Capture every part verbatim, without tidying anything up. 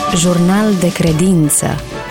Jurnal de credință.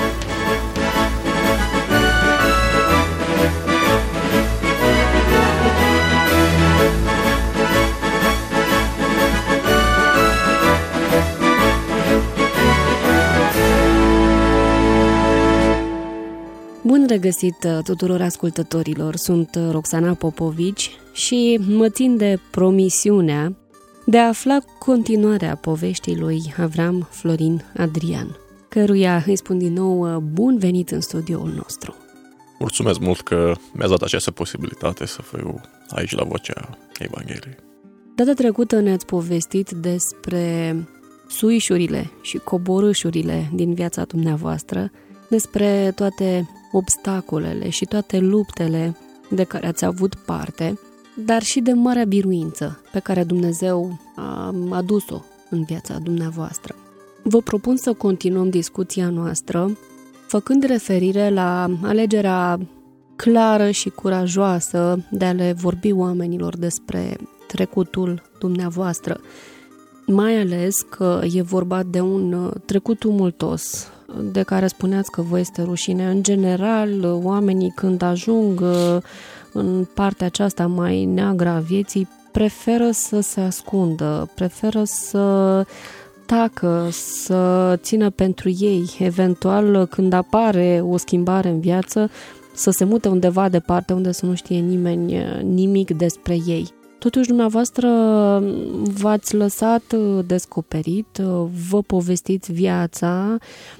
Bun regăsit tuturor ascultătorilor, sunt Roxana Popovici și mă țin de promisiunea de a afla continuarea poveștii lui Avram Florin Adrian, căruia îi spun din nou bun venit în studioul nostru. Mulțumesc mult că mi-ați dat această posibilitate să fiu aici la Vocea Evangheliei. Data trecută ne-ați povestit despre suișurile și coborâșurile din viața dumneavoastră, despre toate obstacolele și toate luptele de care ați avut parte, dar și de marea biruință pe care Dumnezeu a adus-o în viața dumneavoastră. Vă propun să continuăm discuția noastră făcând referire la alegerea clară și curajoasă de a le vorbi oamenilor despre trecutul dumneavoastră, mai ales că e vorba de un trecut tumultos, de care spuneați că vă este rușine. În general, oamenii când ajung în partea aceasta mai neagră a vieții, preferă să se ascundă, preferă să tacă, să țină pentru ei. Eventual, când apare o schimbare în viață, să se mute undeva departe unde să nu știe nimeni nimic despre ei. Totuși, dumneavoastră v-ați lăsat descoperit, vă povestiți viața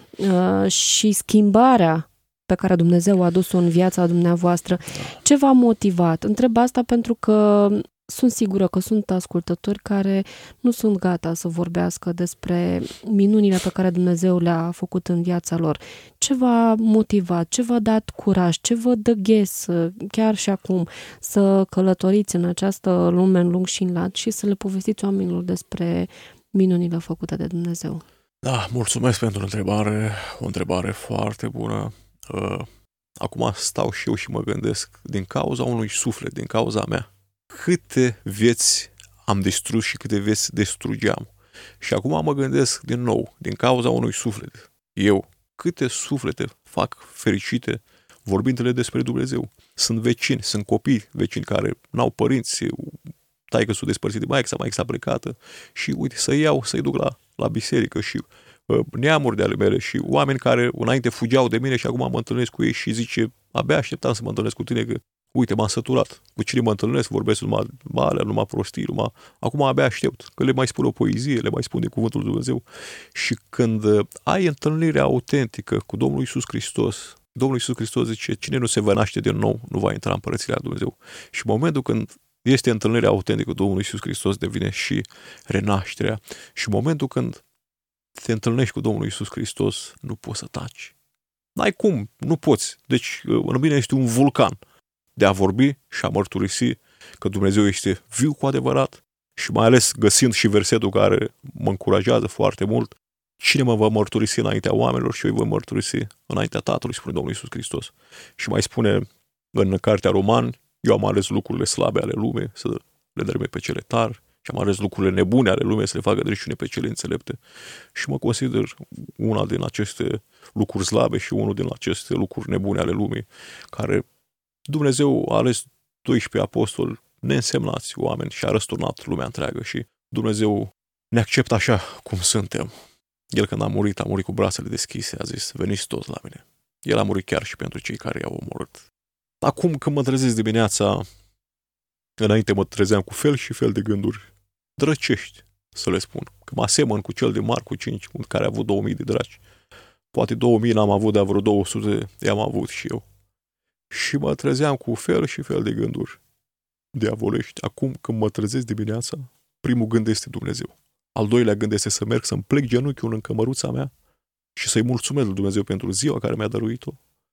și schimbarea pe care Dumnezeu a adus-o în viața dumneavoastră. Ce v-a motivat? Întreb asta pentru că sunt sigură că sunt ascultători care nu sunt gata să vorbească despre minunile pe care Dumnezeu le-a făcut în viața lor. Ce v-a motivat? Ce v-a dat curaj? Ce vă dă ghes chiar și acum să călătoriți în această lume în lung și în lat și să le povestiți oamenilor despre minunile făcute de Dumnezeu? Da, mulțumesc pentru întrebare, o întrebare foarte bună. Acum stau și eu și mă gândesc, din cauza unui suflet, din cauza mea, câte vieți am distrus și câte vieți distrugeam. Și acum mă gândesc din nou, din cauza unui suflet, eu, câte suflete fac fericite vorbindu-le despre Dumnezeu. Sunt vecini, sunt copii vecini care n-au părinți, taică s-o despărțit de maică, maică s-a plecată și uite, să-i iau, să-i duc la, la biserică și uh, neamuri de ale mele și oameni care înainte fugeau de mine și acum mă întâlnesc cu ei și zice, abia așteptam să mă întâlnesc cu tine că uite, m-am săturat. Cu cine mă întâlnesc, vorbesc numai male, numai prostii, numai... Acum abia aștept, că le mai spun o poezie, le mai spun din Cuvântul lui Dumnezeu. Și când ai întâlnirea autentică cu Domnul Iisus Hristos, Domnul Iisus Hristos zice, cine nu se va naște din nou, nu va intra în Împărăția lui Dumnezeu. Și în momentul când este întâlnirea autentică cu Domnul Iisus Hristos, devine și renașterea. Și în momentul când te întâlnești cu Domnul Iisus Hristos, nu poți să taci. N-ai cum, nu poți. Deci, în mine este un vulcan de a vorbi și a mărturisi că Dumnezeu este viu cu adevărat și mai ales găsind și versetul care mă încurajează foarte mult, cine mă va mărturisi înaintea oamenilor și eu îi voi mărturisi înaintea Tatălui, spune Domnul Iisus Hristos. Și mai spune în cartea Romani, eu am ales lucrurile slabe ale lumii să le dărâme pe cele tari și am ales lucrurile nebune ale lumii să le facă drepciune pe cele înțelepte. Și mă consider una din aceste lucruri slabe și unul din aceste lucruri nebune ale lumii, care Dumnezeu a ales doisprezece apostoli neînsemnați oameni și a răsturnat lumea întreagă și Dumnezeu ne acceptă așa cum suntem. El când a murit, a murit cu brațele deschise, a zis, veniți toți la mine. El a murit chiar și pentru cei care i-au omorât. Acum când mă trezesc dimineața, înainte mă trezeam cu fel și fel de gânduri drăcești, să le spun. Că mă asemăn cu cel de Marcu cinci, care a avut două mii de draci. Poate două mii n-am avut, dar vreo două sute i-am avut și eu. Și mă trezeam cu fel și fel de gânduri diavolești. Acum, când mă trezesc dimineața, primul gând este Dumnezeu. Al doilea gând este să merg, să-mi plec genunchiul în cămăruța mea și să-i mulțumesc lui Dumnezeu pentru ziua care mi-a dăruit-o.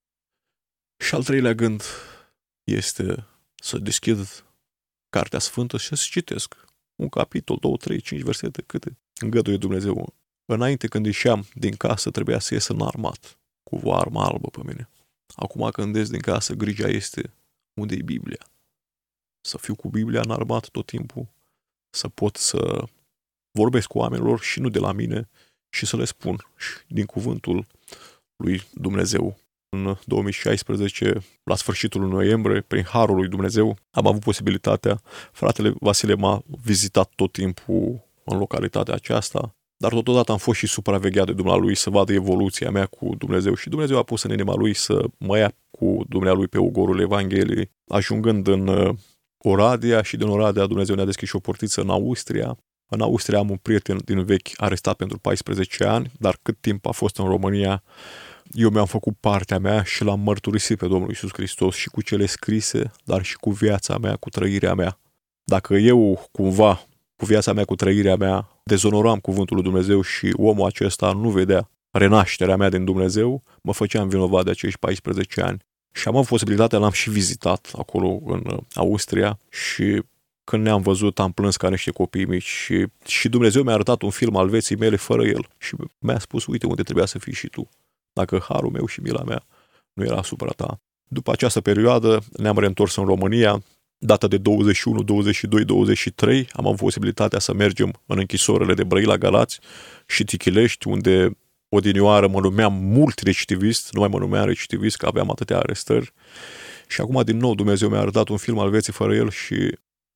Și al treilea gând este să deschid Cartea Sfântă și să citesc un capitol, două, trei, cinci versete, câte îngăduie Dumnezeu. Înainte, când ieșeam din casă, trebuia să ies înarmat, cu o armă albă pe mine. Acum când ies din casă, grija este unde e Biblia. Să fiu cu Biblia înarmat tot timpul, să pot să vorbesc cu oamenilor și nu de la mine, și să le spun din cuvântul lui Dumnezeu. În două mii șaisprezece, la sfârșitul noiembrie, prin harul lui Dumnezeu, am avut posibilitatea, fratele Vasile m-a vizitat tot timpul în localitatea aceasta, dar totodată am fost și supravegheat de dumnealui să vadă evoluția mea cu Dumnezeu și Dumnezeu a pus în inima lui să mă ia cu dumnealui pe ugorul Evangheliei, ajungând în Oradea și din Oradea Dumnezeu ne-a deschis și o portiță în Austria. În Austria am un prieten din vechi arestat pentru paisprezece ani, dar cât timp a fost în România, eu mi-am făcut partea mea și l-am mărturisit pe Domnul Iisus Hristos și cu cele scrise, dar și cu viața mea, cu trăirea mea. Dacă eu, cumva, cu viața mea, cu trăirea mea, dezonoram cuvântul lui Dumnezeu și omul acesta nu vedea renașterea mea din Dumnezeu, mă făceam vinovat de acești paisprezece ani. Și am avut posibilitatea, l-am și vizitat acolo în Austria și când ne-am văzut am plâns ca niște copii mici și, și Dumnezeu mi-a arătat un film al vieții mele fără el și mi-a spus, uite unde trebuia să fii și tu, dacă harul meu și mila mea nu era asupra ta. După această perioadă ne-am reîntors în România, data de douăzeci și unu, douăzeci și doi, douăzeci și trei, am avut posibilitatea să mergem în închisorile de Brăila, Galați și Tichilești, unde odinioară mă numeam mult recidivist, nu mai mă numeam recidivist, că aveam atâtea arestări. Și acum, din nou, Dumnezeu mi-a arătat un film al vieții fără el și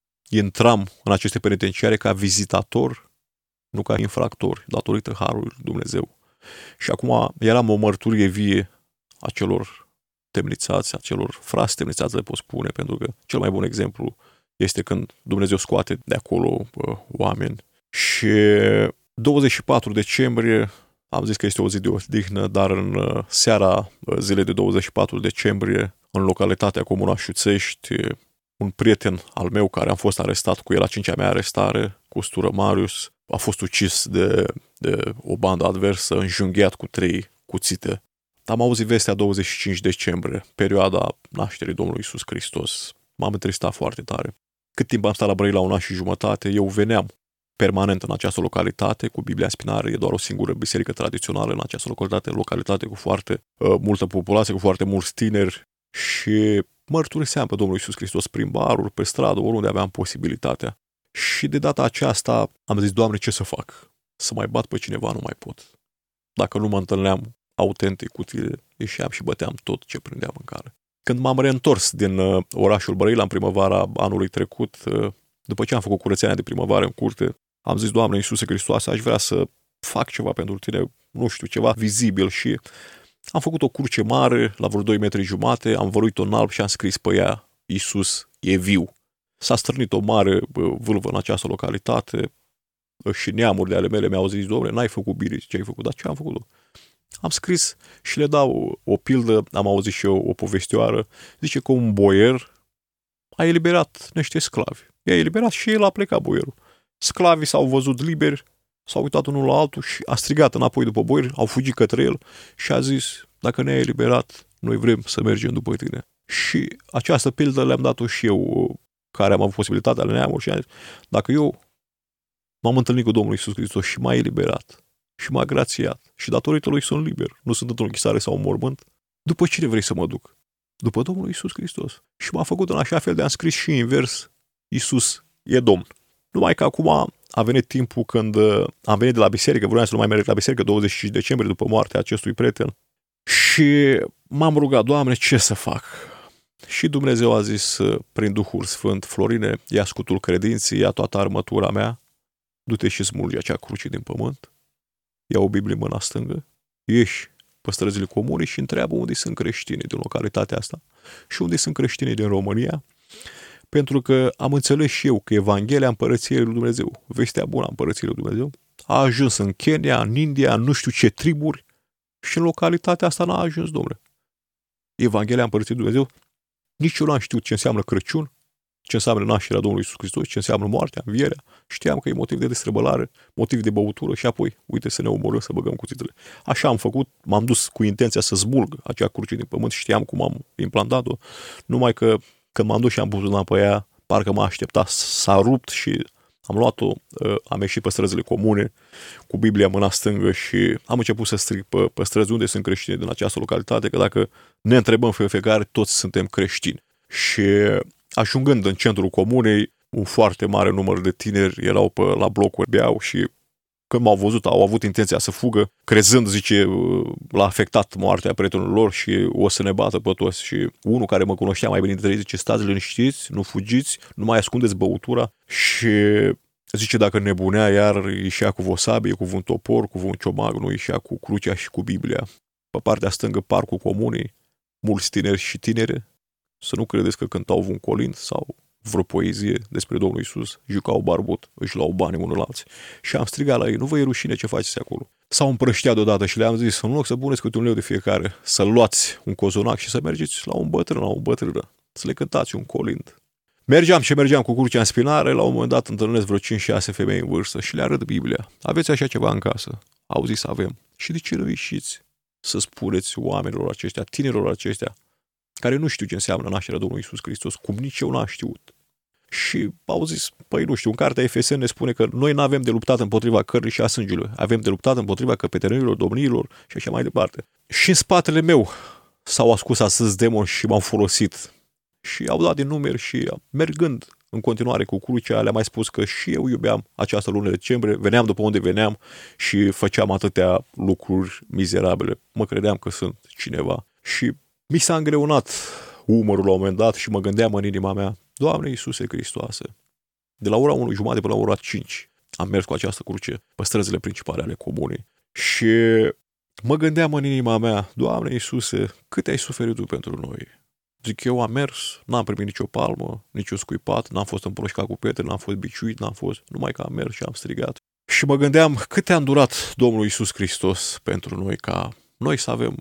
intram în aceste penitenciare ca vizitator, nu ca infractor, datorită harului Dumnezeu. Și acum eram o mărturie vie a celor temnițați, a celor frați temnițați, le pot spune, pentru că cel mai bun exemplu este când Dumnezeu scoate de acolo bă, oameni. Și douăzeci și patru decembrie, am zis că este o zi de odihnă, dar în seara zilei de douăzeci și patru decembrie, în localitatea Comuna Șuțești, un prieten al meu care am fost arestat cu el la cincea mea arestare, cu Stură Marius, a fost ucis de, de o bandă adversă, înjunghiat cu trei cuțite. Am auzit vestea douăzeci și cinci decembrie, perioada nașterii Domnului Iisus Hristos. M-am întristat foarte tare. Cât timp am stat la Brăila, un an și jumătate, eu veneam permanent în această localitate, cu Biblia în spinare, e doar o singură biserică tradițională în această localitate, localitate cu foarte uh, multă populație, cu foarte mulți tineri și mărturiseam pe Domnul Iisus Hristos prin baruri, pe stradă, oriunde aveam posibilitatea. Și de data aceasta am zis, Doamne, ce să fac? Să mai bat pe cineva nu mai pot. Dacă nu mă întâlneam autentic cu tine, ieșeam și băteam tot ce prindeam în cale. Când m-am reîntors din uh, orașul Brăila în primăvara anului trecut, uh, după ce am făcut curățenia de primăvară în curte, am zis, Doamne Iisuse Hristoase, aș vrea să fac ceva pentru tine, nu știu, ceva vizibil și am făcut o cruce mare, la vreo doi metri jumate, am văruit-o în alb și am scris pe ea, Iisus e viu. S-a strânit o mare vâlvă în această localitate și neamuri de ale mele mi-au zis, Doamne, n-ai făcut bine ce ai făcut, dar ce am făcut? Am scris și le dau o, o pildă, am auzit și eu o povestioară, zice că un boier a eliberat niște sclavi. I-a eliberat și el a plecat boierul. Sclavii s-au văzut liberi, s-au uitat unul la altul și a strigat înapoi după boier, au fugit către el și a zis, dacă ne-ai eliberat, noi vrem să mergem după tine. Și această pildă le-am dat-o și eu, care am avut posibilitatea la neamuri și am zis, dacă eu m-am întâlnit cu Domnul Iisus Hristos și m-a eliberat și m-a grațiat și datorită lui sunt liber, nu sunt într-o închisare sau un mormânt, după cine vrei să mă duc? După Domnul Iisus Hristos. Și m-a făcut în așa fel de am scris și invers, Iisus e Domn. Numai că acum a venit timpul când am venit de la biserică, vreau să nu mai merg la biserică, douăzeci și cinci decembrie, după moartea acestui prieten. Și m-am rugat, Doamne, ce să fac? Și Dumnezeu a zis, prin Duhul Sfânt, Florine, ia scutul credinței, ia toată armătura mea, du-te și smulge acea cruce din pământ, ia o Biblie în mâna stângă, ieși pe străzile comune și întreabă unde sunt creștinii din localitatea asta și unde sunt creștinii din România, pentru că am înțeles și eu că Evanghelia Împărăției lui Dumnezeu, vestea bună a Împărăției lui Dumnezeu, a ajuns în Kenya, în India, în nu știu ce triburi și în localitatea asta n-a ajuns, domnule. Evanghelia Împărăției lui Dumnezeu, nici eu n-am știut ce înseamnă Crăciun, ce înseamnă nașterea Domnului Iisus Hristos, ce înseamnă moartea, învierea. Știam că e motiv de destrăbălare, motiv de băutură și apoi, uite, să ne omorâm, să băgăm cuțitele. Așa am făcut, m-am dus cu intenția să smulg acea cruce din pământ, știam cum am implantat-o, numai că când m-am dus și am pus mâna pe ea, parcă m-a așteptat, s-a rupt și am luat-o, am ieșit pe străzile comune cu Biblia în mâna stângă și am început să strig pe, pe străzi unde sunt creștini din această localitate, că dacă ne întrebăm pe fiecare, toți suntem creștini. Și ajungând în centrul comunei, un foarte mare număr de tineri erau pe, la blocuri beau și când m-au văzut, au avut intenția să fugă, crezând, zice, l-a afectat moartea prietenului lor și o să ne bată pe toți. Și unul care mă cunoștea mai bine dintre ei zice, stați liniștiți, nu fugiți, nu mai ascundeți băutura. Și zice, dacă nebunea, iar ieșea cu o sabie, cu un topor, cu un ciomag, nu ieșea cu crucea și cu Biblia. Pe partea stângă, parcul comunei, mulți tineri și tinere. Să nu credeți că cântau un colind sau vreo poezie despre Domnul Iisus, jucau barbut, își luau bani unul la alții. Și am strigat la ei, nu vă e rușine ce faceți acolo. S-au împrășteat deodată și le-am zis, în loc să puneți câte un leu de fiecare, să luați un cozonac și să mergeți la un bătrân, la un bătrână, să le cântați un colind. Mergeam și mergeam cu crucea în spinare, la un moment dat întâlnesc vreo cinci șase femei în vârstă și le arăt Biblia. Aveți așa ceva în casă? Au zis, avem. Și de ce nu ieșiți să spuneți oamenilor aceștia, tinerilor aceștia, care nu știu ce înseamnă nașterea Domnului Iisus Hristos, cum nici eu n-am știut. Și au zis, păi nu știu, în cartea Efeseni ne spune că noi n-avem de luptat împotriva cărnii și a sângelui, avem de luptat împotriva căpetenilor, domniilor și așa mai departe. Și în spatele meu s-au ascuns astăzi demoni și m-au folosit. Și au dat din numeri și mergând în continuare cu crucea, le-am mai spus că și eu iubeam această lună decembrie, veneam după unde veneam și făceam atâtea lucruri mizerabile. Mă credeam că sunt cineva. Și mi s-a îngreunat umărul la un moment dat și mă gândeam în inima mea, Doamne Iisuse Hristoase, de la ora unu jumate până la ora cinci am mers cu această cruce pe străzile principale ale comunei și mă gândeam în inima mea, Doamne Iisuse, cât ai suferit Tu pentru noi? Zic, eu am mers, n-am primit nicio palmă, nicio scuipat, n-am fost împroșcat cu pietre, n-am fost biciuit, n-am fost, numai că am mers și am strigat. Și mă gândeam cât a îndurat Domnul Iisus Hristos pentru noi ca noi să avem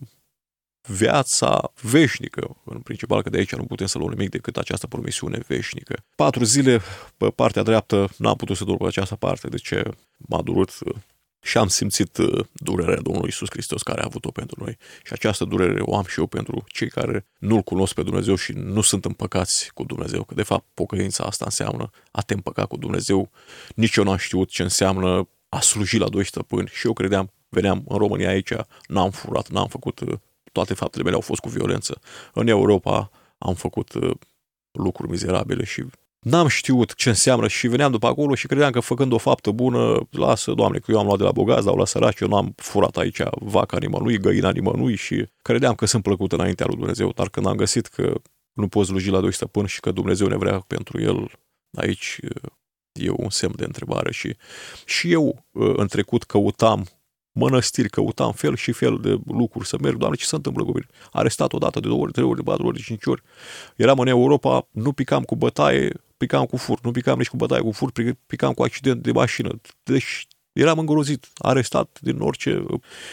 viața veșnică, în principal că de aici nu putem să luăm nimic decât această promisiune veșnică. Patru zile pe partea dreaptă n-am putut să dorm pe această parte, de ce m-a durut și am simțit durerea Domnului Iisus Hristos care a avut-o pentru noi. Și această durere o am și eu pentru cei care nu-L cunosc pe Dumnezeu și nu sunt împăcați cu Dumnezeu. Că de fapt pocăința asta înseamnă a te împăca cu Dumnezeu. Nici eu n-am știut ce înseamnă a sluji la doi stăpâni și eu credeam, veneam în România aici, n-am furat, n-am făcut, toate faptele mele au fost cu violență. În Europa am făcut lucruri mizerabile și n-am știut ce înseamnă și veneam după acolo și credeam că făcând o faptă bună, lasă, Doamne, că eu am luat de la bogați, dau la săraci, eu n-am furat aici vaca nimănui, găina nimănui și credeam că sunt plăcut înaintea lui Dumnezeu, dar când am găsit că nu poți sluji la doi stăpâni și că Dumnezeu ne vrea pentru el, aici e un semn de întrebare și, și eu în trecut căutam mănăstiri, căutam fel și fel de lucruri să merg. Doamne, ce se întâmplă cu mine? Arestat odată, de două ori, trei ori, de patru ori, de cinci ori. Eram în Europa, nu picam cu bătaie, picam cu furt. Nu picam nici cu bătaie cu furt, picam cu accident de mașină. Deci eram îngrozit, arestat din orice.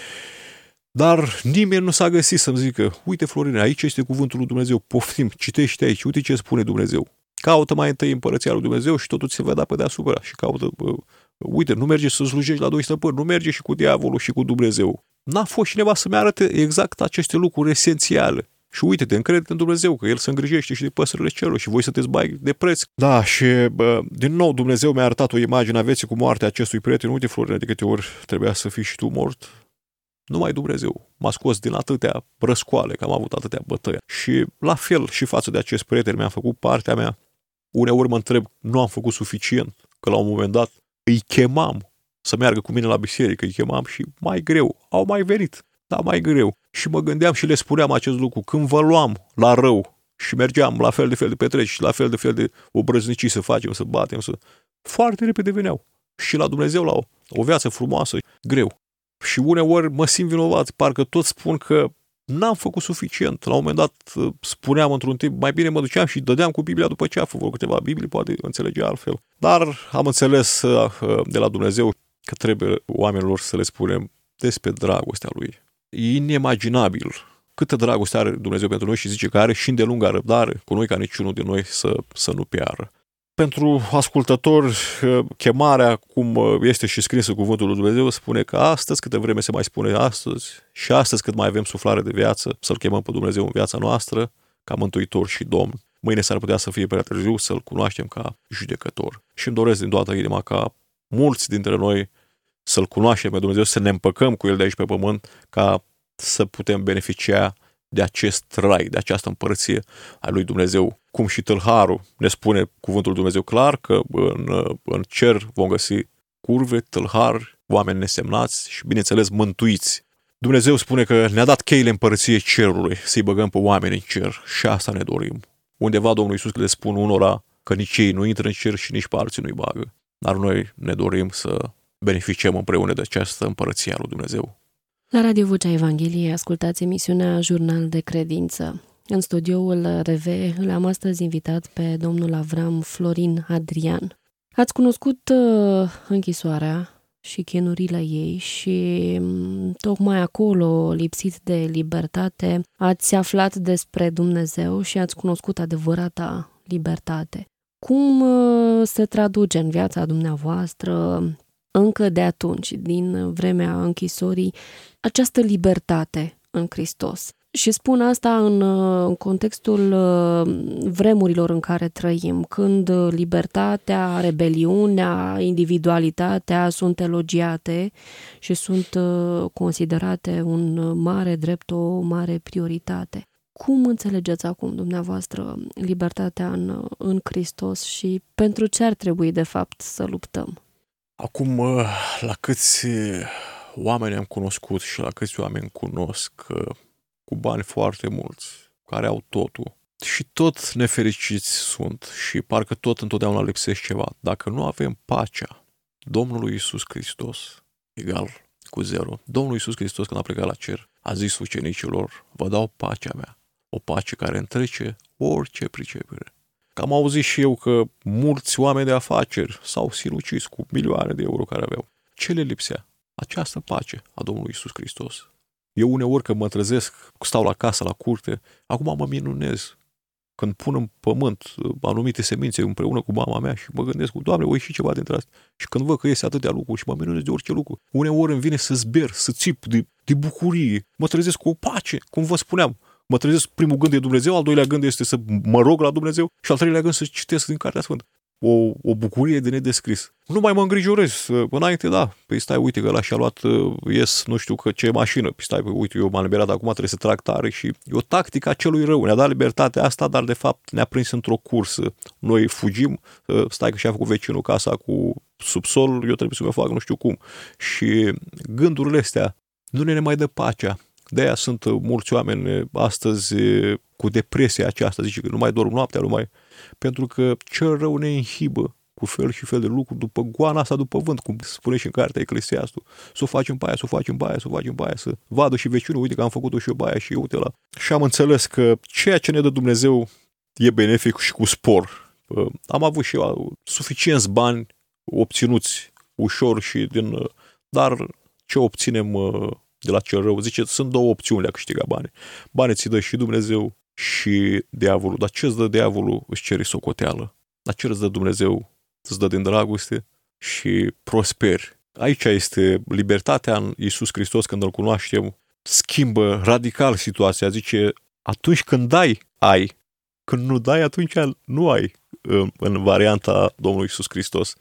Dar nimeni nu s-a găsit să-mi zică, uite Florine, aici este cuvântul lui Dumnezeu, poftim, citește aici, uite ce spune Dumnezeu. Caută mai întâi împărăția lui Dumnezeu și totul se va da pe deasupra. Și caută, uite, nu merge să slujești la doi stăpâni, nu merge și cu diavolul și cu Dumnezeu. N-a fost cineva să-mi arate exact aceste lucruri esențiale. Și uite-te, încrede în Dumnezeu, că El se îngrijește și de păsările celor și voi sunteți bai de preț. Da, și bă, din nou Dumnezeu mi-a arătat o imagine a vieții cu moartea acestui prieten. Uite, Florine, de câte ori trebuia să fii și tu mort. Numai Dumnezeu m-a scos din atâtea răscoale, că am avut atâtea bătăi. Și la fel și față de acest prieten mi-am făcut partea mea. Uneori mă întreb, nu am făcut suficient, că la un moment dat îi chemam să meargă cu mine la biserică, îi chemam și mai greu, au mai venit, dar mai greu. Și mă gândeam și le spuneam acest lucru, când vă luam la rău și mergeam la fel de fel de petreci și la fel de fel de obrăznicii să facem, să batem, să... foarte repede veneau. Și la Dumnezeu, la o, o viață frumoasă, greu. Și uneori mă simt vinovat, parcă toți spun că n-am făcut suficient. La un moment dat spuneam într-un timp, mai bine mă duceam și dădeam cu Biblia după ce a făcut câteva Biblii, poate înțelegea altfel. Dar am înțeles de la Dumnezeu că trebuie oamenilor să le spunem despre dragostea Lui. E inimaginabil câtă dragoste are Dumnezeu pentru noi și zice că are și îndelungă răbdare cu noi ca niciunul din noi să, să nu piară. Pentru ascultători, chemarea, cum este și scris în cuvântul lui Dumnezeu, spune că astăzi, câte vreme se mai spune astăzi, și astăzi cât mai avem suflare de viață, să-L chemăm pe Dumnezeu în viața noastră, ca Mântuitor și Domn. Mâine s-ar putea să fie prea târziu să-L cunoaștem ca judecător. Și îmi doresc din toată inima ca mulți dintre noi să-L cunoaștem pe Dumnezeu, să ne împăcăm cu El de aici pe pământ, ca să putem beneficia de acest trai, de această împărăție a lui Dumnezeu. Cum și tâlharul ne spune cuvântul lui Dumnezeu clar că în, în cer vom găsi curve, tâlhari, oameni nesemnați și, bineînțeles, mântuiți. Dumnezeu spune că ne-a dat cheile împărăției cerului, să-i băgăm pe oameni în cer și asta ne dorim. Undeva Domnul Iisus le spun unora că nici ei nu intră în cer și nici pe alții nu-i bagă. Dar noi ne dorim să beneficiem împreună de această împărăție a lui Dumnezeu. La Radio Vocea Evangheliei ascultați emisiunea Jurnal de Credință. În studioul R V l-am astăzi invitat pe domnul Avram Florin Adrian. Ați cunoscut uh, închisoarea și chinurile ei și tocmai acolo, lipsit de libertate, ați aflat despre Dumnezeu și ați cunoscut adevărata libertate. Cum se traduce în viața dumneavoastră, încă de atunci, din vremea închisorii, această libertate în Hristos? Și spun asta în, în contextul vremurilor în care trăim, când libertatea, rebeliunea, individualitatea sunt elogiate și sunt considerate un mare drept, o mare prioritate. Cum înțelegeți acum dumneavoastră libertatea în, în Hristos și pentru ce ar trebui de fapt să luptăm? Acum, la câți oameni am cunoscut și la câți oameni cunosc cu bani foarte mulți, care au totul și tot nefericiți sunt și parcă tot întotdeauna lipsește ceva. Dacă nu avem pacea Domnului Iisus Hristos, egal cu zero, Domnul Iisus Hristos când a plecat la cer, a zis ucenicilor, vă dau pacea mea, o pace care întrece orice pricepere. Că am auzit și eu că mulți oameni de afaceri s-au sinucis cu milioane de euro care aveau. Ce le lipsea? Această pace a Domnului Iisus Hristos. Eu uneori când mă trezesc, stau la casă, la curte, acum mă minunez când pun în pământ anumite semințe împreună cu mama mea și mă gândesc, Doamne, o ieși ceva dintre asta. Și când văd că iese atâtea lucruri și mă minunez de orice lucru, uneori îmi vine să zber, să țip de, de bucurie. Mă trezesc cu o pace, cum vă spuneam. Mă trezesc, primul gând e Dumnezeu, al doilea gând este să mă rog la Dumnezeu și al treilea gând să citesc din Cartea Sfântă. O, o bucurie de nedescris. Nu mai mă îngrijorez. Înainte, da, păi stai, uite că ăla și-a luat, ies, nu știu că ce mașină. Păi stai, păi, uite, eu m-am liberat, acum trebuie să trag tare și e o tactică a celui rău. Ne-a dat libertatea asta, dar de fapt ne-a prins într-o cursă. Noi fugim, stai că și-a făcut vecinul casa cu subsol, eu trebuie să mă fac nu știu cum. Și gândurile astea nu ne mai dă pacea. De-aia sunt mulți oameni astăzi cu depresia aceasta, zice că nu mai dorm noaptea, nu mai... Pentru că cel rău ne inhibă cu fel și fel de lucruri după goana asta, după vânt, cum spune și în cartea Eclesiastul. Să o facem pe aia, să o facem pe aia, să o facem pe aia, să vadă și vecinul, uite că am făcut-o și eu pe aia și uite la. Și am înțeles că ceea ce ne dă Dumnezeu e benefic și cu spor. Am avut și eu suficienți bani obținuți ușor și din... Dar ce obținem de la cel rău? Zice, sunt două opțiuni de a câștiga bani. Banii ți dă și Dumnezeu și diavolul. Dar ce îți dă diavolul? Își ceri socoteală. Dar ce îți dă Dumnezeu? Îți dă din dragoste și prosperi. Aici este libertatea în Iisus Hristos, când îl cunoaștem, schimbă radical situația. Zice, atunci când dai, ai. Când nu dai, atunci nu ai, în varianta Domnului Iisus Hristos.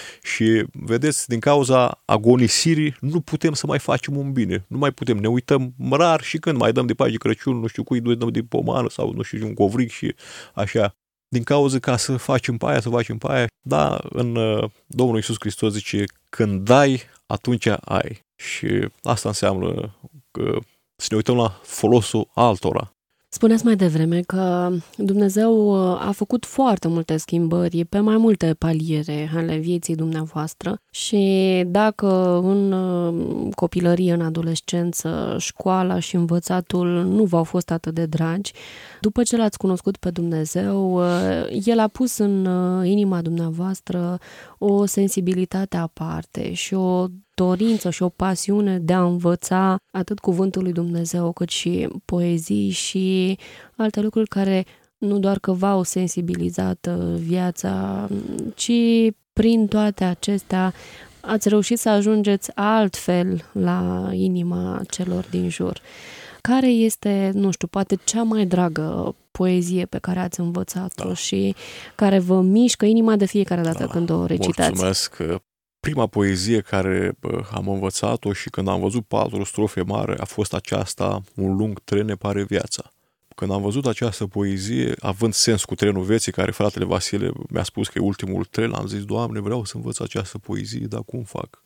Și vedeți, din cauza agonisirii nu putem să mai facem un bine. Nu mai putem. Ne uităm rar și când mai dăm de pași de Crăciun, nu știu cui, dăm de pomană sau nu știu, un covric și așa. Din cauza ca să facem pe aia, să facem pe aia. Da, în Domnul Iisus Hristos zice, când dai, atunci ai. Și asta înseamnă că să ne uităm la folosul altora. Spuneați mai devreme că Dumnezeu a făcut foarte multe schimbări pe mai multe paliere ale vieții dumneavoastră și dacă în copilărie, în adolescență, școala și învățatul nu v-au fost atât de dragi, după ce l-ați cunoscut pe Dumnezeu, El a pus în inima dumneavoastră o sensibilitate aparte și o dorință și o pasiune de a învăța atât cuvântul lui Dumnezeu, cât și poezii și alte lucruri care nu doar că v-au sensibilizat viața, ci prin toate acestea ați reușit să ajungeți altfel la inima celor din jur. Care este, nu știu, poate cea mai dragă poezie pe care ați învățat-o da. și care vă mișcă inima de fiecare dată da. când o recitați? Mulțumesc! Prima poezie care am învățat-o și când am văzut patru strofe mari a fost aceasta, un lung tren ne pare viața. Când am văzut această poezie, având sens cu trenul vieții, care fratele Vasile mi-a spus că e ultimul tren, am zis, Doamne, vreau să învăț această poezie, dar cum fac?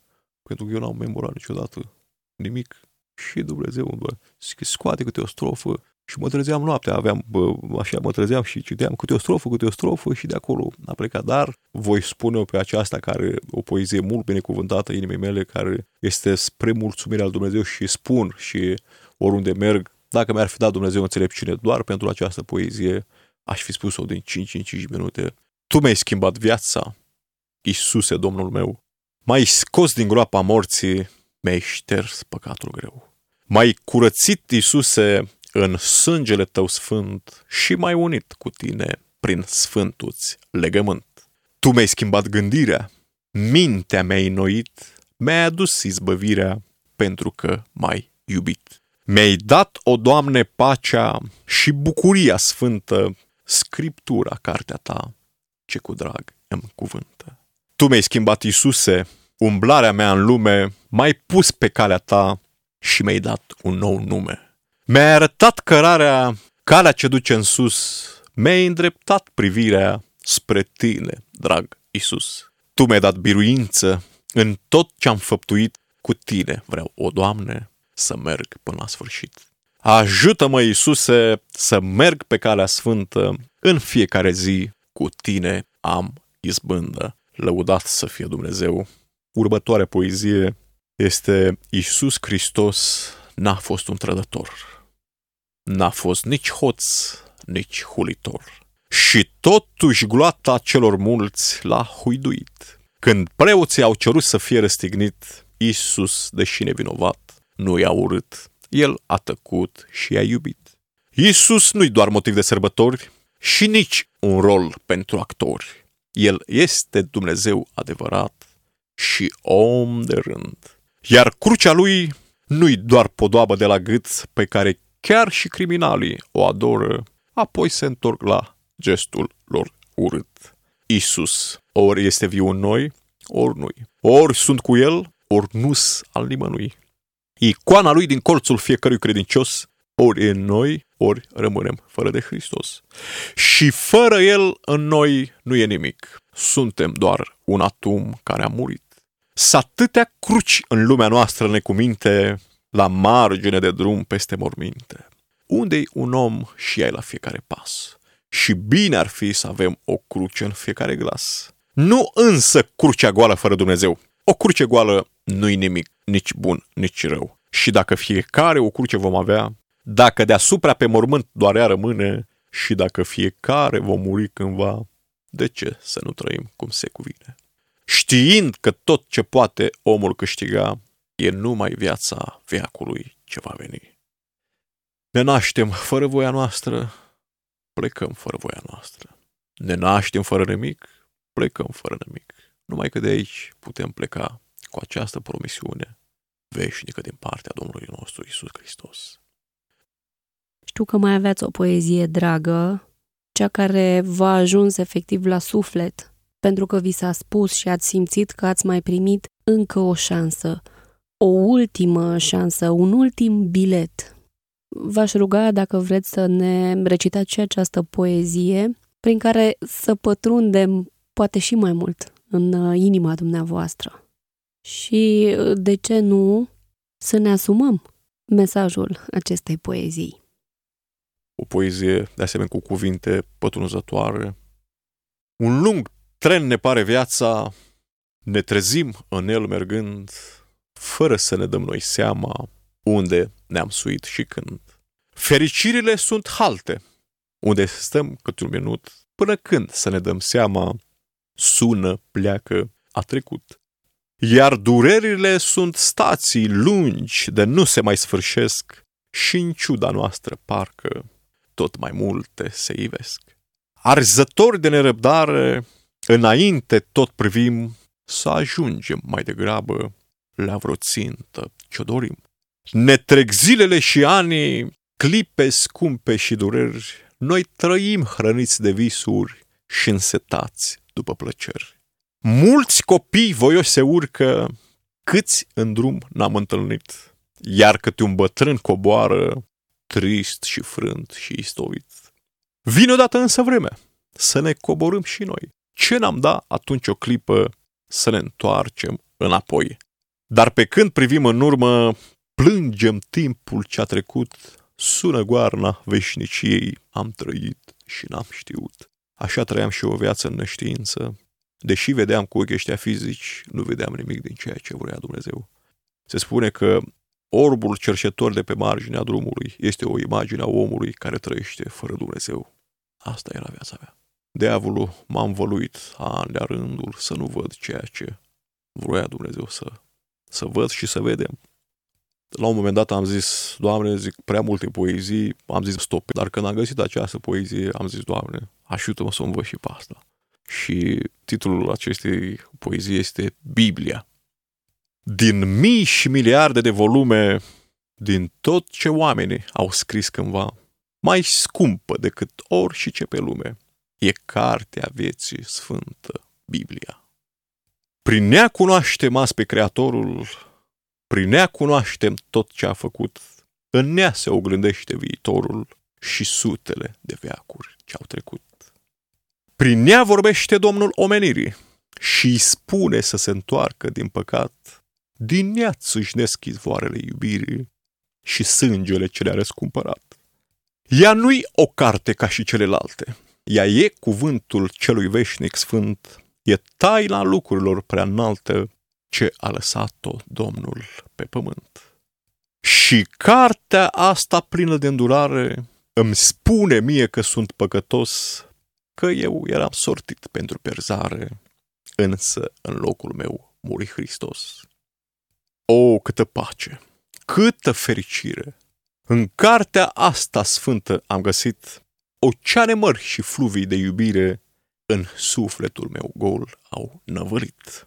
pentru că eu n-am memorat niciodată nimic. Și Dumnezeu bă, scoate câte o strofă și mă trezeam noaptea, aveam, bă, așa, mă trezeam și citeam câte o strofă, câte o strofă și de acolo a plecat. Dar voi spune-o pe aceasta care o poezie mult binecuvântată inimii mele, care este spre mulțumirea lui Dumnezeu și spun și oriunde merg, dacă mi-ar fi dat Dumnezeu înțelepciune doar pentru această poezie, aș fi spus-o din cinci în cinci minute. Tu mi-ai schimbat viața, Iisuse, Domnul meu, m-ai scos din groapa morții, mi-ai șters păcatul greu. M-ai curățit, Iisuse, în sângele tău sfânt și m-ai unit cu tine prin sfântuți legământ. Tu mi-ai schimbat gândirea, mintea mi-ai înnoit, mi-ai adus izbăvirea pentru că m-ai iubit. Mi-ai dat, o Doamne, pacea și bucuria sfântă, Scriptura, cartea ta, ce cu drag îmi cuvântă. Tu mi-ai schimbat, Iisuse, umblarea mea în lume, m-ai pus pe calea ta și mi-ai dat un nou nume. Mi-ai arătat cărarea, calea ce duce în sus, mi-ai îndreptat privirea spre tine, drag Iisus. Tu mi-ai dat biruință în tot ce-am făptuit, cu tine vreau, o Doamne, să merg până la sfârșit. Ajută-mă, Iisuse, să merg pe calea sfântă, în fiecare zi cu tine am izbândă. Lăudat să fie Dumnezeu. Următoarea poezie este: Iisus Hristos n-a fost un trădător, n-a fost nici hoț, nici hulitor. Și totuși gloata celor mulți l-a huiduit. Când preoții au cerut să fie răstignit, Iisus, deși nevinovat, nu i-a urât. El a tăcut și i-a iubit. Iisus nu-i doar motiv de sărbători și nici un rol pentru actori. El este Dumnezeu adevărat și om de rând. Iar crucea lui nu-i doar podoabă de la gât pe care chiar și criminalii o adoră, apoi se întorc la gestul lor urât. Iisus ori este viu în noi, ori nu-i. Ori sunt cu el, ori nu-s al nimănui. Icoana lui din colțul fiecărui credincios, ori în noi, ori rămânem fără de Hristos. Și fără el în noi nu e nimic. Suntem doar un atom care a murit. S-atâtea cruci în lumea noastră necuminte, la margine de drum peste morminte. Unde-i un om și ai la fiecare pas? Și bine ar fi să avem o cruce în fiecare glas. Nu însă crucea goală fără Dumnezeu. O cruce goală nu-i nimic, nici bun, nici rău. Și dacă fiecare o cruce vom avea, dacă deasupra pe mormânt doar ea rămâne, și dacă fiecare vom muri cândva, de ce să nu trăim cum se cuvine? Știind că tot ce poate omul câștiga e numai viața veacului ce va veni. Ne naștem fără voia noastră, plecăm fără voia noastră. Ne naștem fără nimic, plecăm fără nimic. Numai că de aici putem pleca cu această promisiune veșnică din partea Domnului nostru Iisus Hristos. Știu că mai aveați o poezie dragă, cea care v-a ajuns efectiv la suflet, pentru că vi s-a spus și ați simțit că ați mai primit încă o șansă, o ultimă șansă, un ultim bilet. V-aș ruga dacă vreți să ne recitați și această poezie, prin care să pătrundem poate și mai mult în inima dumneavoastră. Și, de ce nu, să ne asumăm mesajul acestei poezii. O poezie, de asemenea, cu cuvinte pătrunzătoare. Un lung tren ne pare viața, ne trezim în el mergând, fără să ne dăm noi seama unde ne-am suit și când. Fericirile sunt halte, unde stăm câte un minut, până când să ne dăm seama, sună, pleacă, a trecut. Iar durerile sunt stații lungi de nu se mai sfârșesc și în ciuda noastră parcă tot mai multe se ivesc. Arzători de nerăbdare, înainte tot privim să ajungem mai degrabă la vreo țintă ce-o dorim. Ne trec zilele și anii, clipe scumpe și dureri, noi trăim hrăniți de visuri și însetați după plăceri. Mulți copii voioși se urcă, câți în drum n-am întâlnit, iar câte un bătrân coboară, trist și frânt și istovit. Vine odată însă vremea să ne coborâm și noi. Ce n-am da atunci o clipă să ne întoarcem înapoi Dar pe când privim în urmă, plângem timpul ce-a trecut, sună goarna veșniciei, am trăit și n-am știut. Așa trăiam și o viață în neștiință, deși vedeam cu ochii ăștia fizici, nu vedeam nimic din ceea ce vrea Dumnezeu. Se spune că orbul cerșetor de pe marginea drumului este o imagine a omului care trăiește fără Dumnezeu. Asta era viața mea. Diavolul m-a învăluit ani de-a rândul să nu văd ceea ce vroia Dumnezeu să, să văd și să vedem. La un moment dat am zis, Doamne, zic, prea multe poezii, am zis stop. Dar când am găsit această poezie, am zis, Doamne, ajută-mă să o învăț și pe asta. Și titlul acestei poezii este Biblia. Din mii și miliarde de volume, din tot ce oamenii au scris cândva, mai scumpă decât orice pe lume, e cartea vieții sfântă, Biblia. Prin ea cunoaștem azi pe Creatorul, prin ea cunoaștem tot ce a făcut, în ea se oglândește viitorul și sutele de veacuri ce au trecut. Prin ea vorbește Domnul omenirii și îi spune să se întoarcă din păcat, din ea țâșnesc izvoarele iubirii și sângele ce le-a răscumpărat. Ea nu-i o carte ca și celelalte, ea e cuvântul celui veșnic sfânt, e taina lucrurilor prea înalte ce a lăsat-o Domnul pe pământ. Și cartea asta plină de îndurare îmi spune mie că sunt păcătos, că eu eram sortit pentru pierzare, însă în locul meu muri Hristos. O, câtă pace, câtă fericire! În cartea asta sfântă am găsit oceane mări și fluvii de iubire, în sufletul meu gol au năvălit.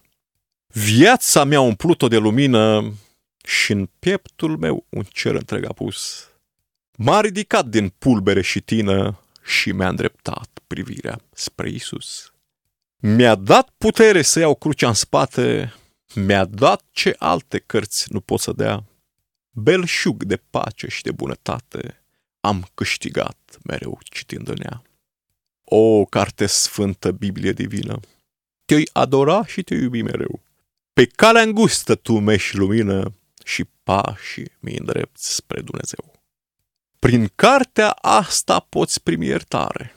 Viața mi-a umplut-o de lumină și în pieptul meu un cer întreg a pus. M-a ridicat din pulbere și tină și mi-a îndreptat privirea spre Iisus. Mi-a dat putere să iau crucea în spate, mi-a dat ce alte cărți nu pot să dea. Belșug de pace și de bunătate am câștigat mereu citind în ea. O, carte sfântă, Biblie divină, te-oi adora și te iubi mereu. Pe calea îngustă tu meși lumină și pașii mi îndrepți spre Dumnezeu. Prin cartea asta poți primi iertare.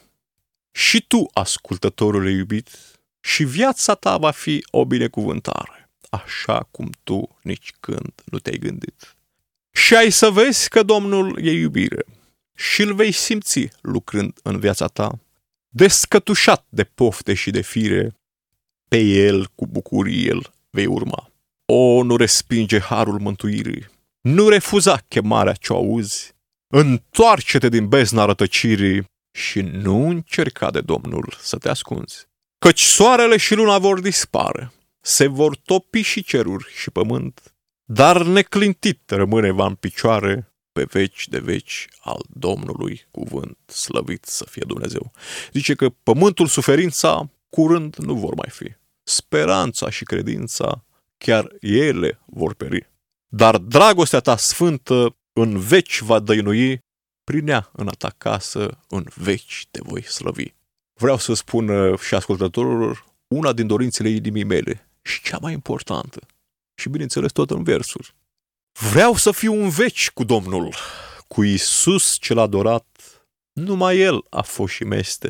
Și tu, ascultătorule iubit, și viața ta va fi o binecuvântare, așa cum tu nici când nu te-ai gândit. Și ai să vezi că Domnul e iubire și îl vei simți lucrând în viața ta, descătușat de pofte și de fire, pe el cu bucurie el vei urma. O, nu respinge harul mântuirii, nu refuza chemarea ce-o auzi, întoarce-te din bezna rătăcirii și nu încerca de Domnul să te ascunzi. Căci soarele și luna vor dispare, se vor topi și ceruri și pământ, dar neclintit rămâne va în picioare pe veci de veci al Domnului cuvânt, slăvit să fie Dumnezeu. Zice că pământul, suferința, curând nu vor mai fi. Speranța și credința, chiar ele vor peri. Dar dragostea ta sfântă în veci va dăinui, prin ea în a ta casă în veci te voi slăvi. Vreau să spun și ascultătorilor una din dorințele inimii mele și cea mai importantă. Și bineînțeles tot în versuri. Vreau să fiu în veci cu Domnul, cu Iisus cel adorat. Numai El a fost și meste,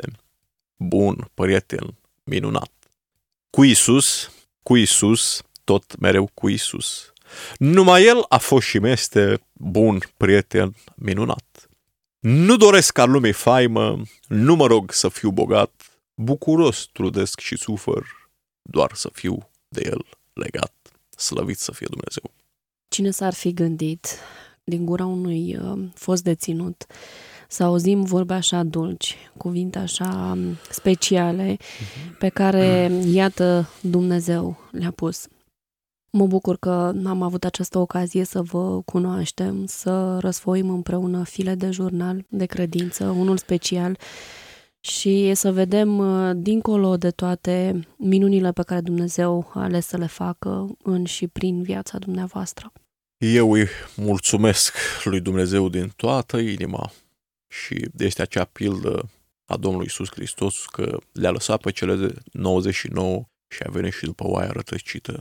bun, prieten, minunat. Cu Iisus, cu Iisus, tot mereu cu Iisus. Numai El a fost și meste, bun, prieten, minunat. Nu doresc ca lumei faimă, nu mă rog să fiu bogat, bucuros trudesc și sufăr, doar să fiu de El legat. Slăvit să fie Dumnezeu. Cine s-ar fi gândit din gura unui uh, fost deținut să auzim vorbe așa dulci, cuvinte așa speciale uh-huh. pe care, iată, Dumnezeu le-a pus. Mă bucur că am avut această ocazie să vă cunoaștem, să răsfoim împreună file de jurnal de credință, unul special, și să vedem, dincolo de toate minunile pe care Dumnezeu a ales să le facă în și prin viața dumneavoastră. Eu îi mulțumesc lui Dumnezeu din toată inima și este acea pildă a Domnului Iisus Hristos că le-a lăsat pe cele nouăzeci și nouă și a venit și după oaia rătăcită.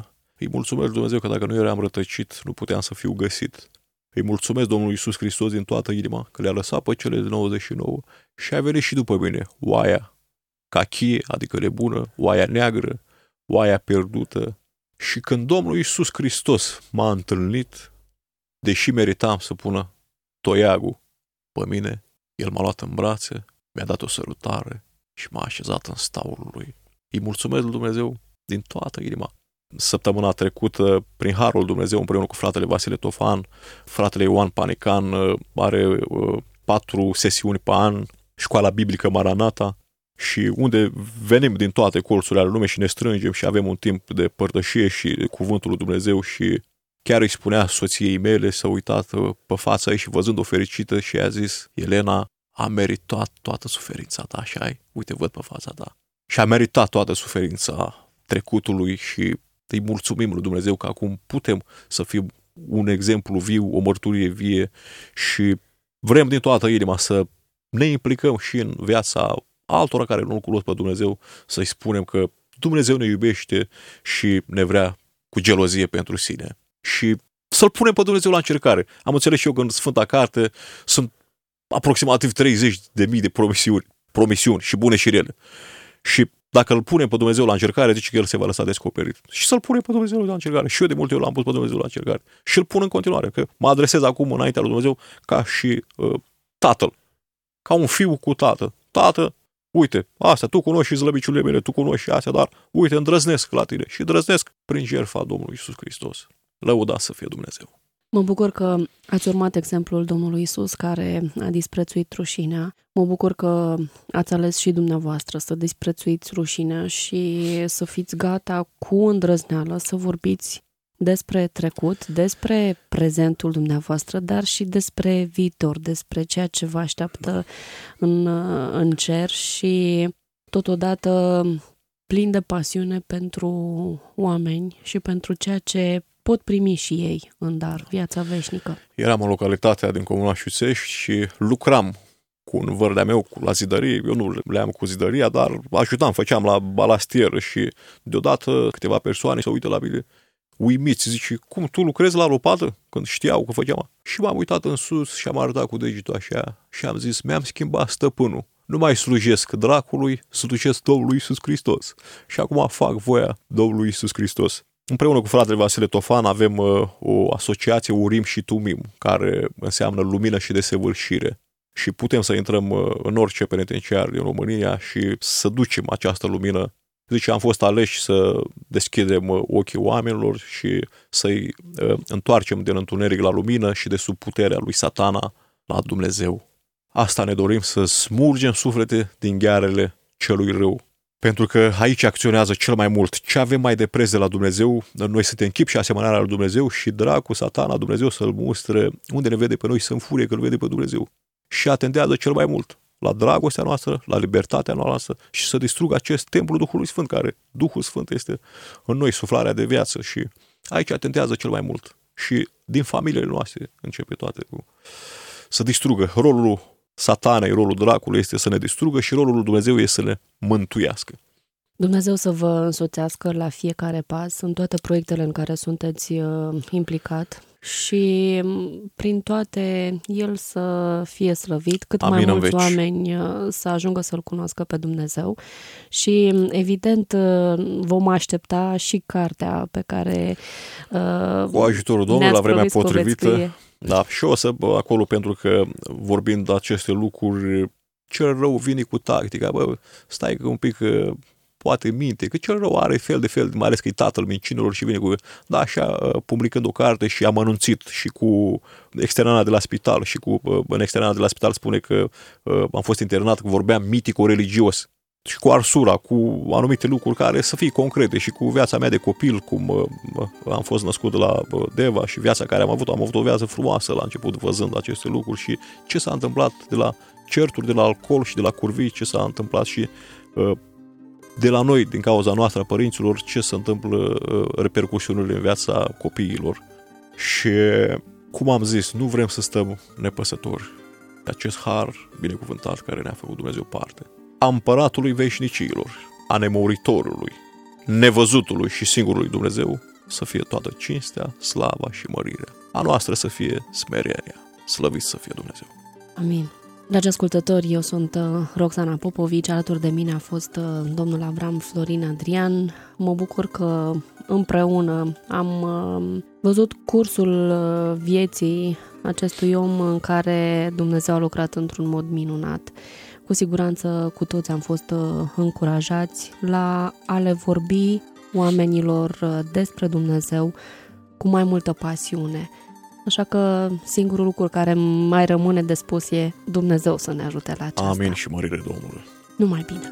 Îi mulțumesc Dumnezeu că dacă nu eram rătăcit, nu puteam să fiu găsit. Îi mulțumesc Domnului Iisus Hristos din toată inima că le-a lăsat pe cele de nouăzeci și nouă și a venit și după mine, oaia cachie, adică nebună, oaia neagră, oaia pierdută. Și când Domnul Iisus Hristos m-a întâlnit, deși meritam să pună toiagul pe mine, El m-a luat în brațe, mi-a dat o sărutare și m-a așezat în staulul Lui. Îi mulțumesc lui Dumnezeu din toată inima. Săptămâna trecută, prin Harul Dumnezeu, împreună cu fratele Vasile Tofan, fratele Ioan Panican are uh, patru sesiuni pe an, școala biblică Maranata, și unde venim din toate colțurile ale lumii și ne strângem și avem un timp de părtășie și de cuvântul lui Dumnezeu și chiar îi spunea soției mele, s-a uitat pe fața ei și văzând-o fericită și i-a zis, Elena, a meritat toată suferința ta, așa-i? Uite, văd pe fața ta. Și a meritat toată suferința trecutului și îi mulțumim lui Dumnezeu că acum putem să fim un exemplu viu, o mărturie vie și vrem din toată inima să ne implicăm și în viața altora care nu-L cunosc pe Dumnezeu, să-i spunem că Dumnezeu ne iubește și ne vrea cu gelozie pentru sine. Și să-L punem pe Dumnezeu la încercare. Am înțeles și eu că în Sfânta Carte sunt aproximativ treizeci de mii de promisiuni, promisiuni și bune și rele. Și dacă îl punem pe Dumnezeu la încercare, zice că El se va lăsa descoperit. Și să-L punem pe Dumnezeu la încercare. Și eu de multe ori l-am pus pe Dumnezeu la încercare. Și îl pun în continuare, că mă adresez acum înaintea lui Dumnezeu ca și uh, tatăl. Ca un fiu cu tată. Tată, uite, astea, tu cunoști și slăbiciunile mele, tu cunoști și astea, dar uite, îndrăznesc la tine și îndrăznesc prin jertfa Domnului Iisus Hristos. Lăudat să fie Dumnezeu. Mă bucur că ați urmat exemplul Domnului Iisus care a disprețuit rușinea. Mă bucur că ați ales și dumneavoastră să disprețuiți rușinea și să fiți gata cu îndrăzneală să vorbiți despre trecut, despre prezentul dumneavoastră, dar și despre viitor, despre ceea ce vă așteaptă în, în cer și totodată plin de pasiune pentru oameni și pentru ceea ce pot primi și ei în dar, viața veșnică. Eram în localitatea din Comuna Șuțești și lucram cu un văr de-a meu la zidărie. Eu nu le-am cu zidăria, dar ajutam, făceam la balastieră și deodată câteva persoane se uită la mine uimiți, zice, cum tu lucrezi la lopată? Când știau că făceam. Și m-am uitat în sus și am arătat cu degetul așa și am zis, mi-am schimbat stăpânul. Nu mai slujesc dracului, slujesc Domnului Iisus Hristos. Și acum fac voia Domnului Iisus Hristos. Împreună cu fratele Vasile Tofan avem uh, o asociație Urim și Tumim, care înseamnă lumină și desăvârșire. Și putem să intrăm uh, în orice penitenciar din România și să ducem această lumină. Zice, am fost aleși să deschidem uh, ochii oamenilor și să-i uh, întoarcem din întuneric la lumină și de sub puterea lui Satana la Dumnezeu. Asta ne dorim, să smulgem suflete din ghearele celui rău. Pentru că aici acționează cel mai mult. Ce avem mai de preț de la Dumnezeu, noi suntem chip și asemănarea lui Dumnezeu și dracul, Satana, Dumnezeu să-l mustre unde ne vede pe noi, să înfurie că îl vede pe Dumnezeu. Și atendează cel mai mult la dragostea noastră, la libertatea noastră și să distrugă acest templu Duhului Sfânt, care Duhul Sfânt este în noi, suflarea de viață și aici atendează cel mai mult. Și din familiile noastre începe toate cu să distrugă. Rolul Satanei, rolul dracului este să ne distrugă și rolul lui Dumnezeu este să ne mântuiască. Dumnezeu să vă însoțească la fiecare pas în toate proiectele în care sunteți uh, implicat și prin toate El să fie slăvit, cât Amin, mai mulți oameni uh, să ajungă să-L cunoască pe Dumnezeu și evident uh, vom aștepta și cartea pe care uh, cu ajutorul Domnului la vremea potrivită. Da, și o să acolo, pentru că vorbind de aceste lucruri, cel rău vine cu tactica, bă, stai că un pic poate minte, că cel rău are fel de fel, mai ales că e tatăl minciunilor și vine cu, da, așa, publicând o carte și am anunțit și cu externarea de la spital și cu, în externarea de la spital spune că am fost internat, că vorbeam mitico-religios și cu arsura, cu anumite lucruri care să fie concrete și cu viața mea de copil, cum am fost născut la Deva și viața care am avut, am avut o viață frumoasă la început văzând aceste lucruri și ce s-a întâmplat de la certuri, de la alcool și de la curvii, ce s-a întâmplat și de la noi, din cauza noastră a părinților, ce se întâmplă repercusiunile în viața copiilor. Și, cum am zis, nu vrem să stăm nepăsători de acest har binecuvântat care ne-a făcut Dumnezeu parte. A Împăratului veșnicilor, a nemuritorului, nevăzutului și singurului Dumnezeu, să fie toată cinstea, slava și mărirea. A noastră să fie smerenia. Slăvit să fie Dumnezeu. Amin. Dragi ascultători, eu sunt Roxana Popovici, alături de mine a fost domnul Avram Florin Adrian. Mă bucur că împreună am văzut cursul vieții acestui om în care Dumnezeu a lucrat într-un mod minunat. Cu siguranță cu toți am fost încurajați la a le vorbi oamenilor despre Dumnezeu cu mai multă pasiune. Așa că singurul lucru care mai rămâne de spus e Dumnezeu să ne ajute la aceasta. Amin și mărire Domnului. Numai bine!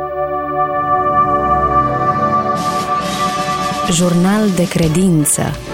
Jurnal de credință.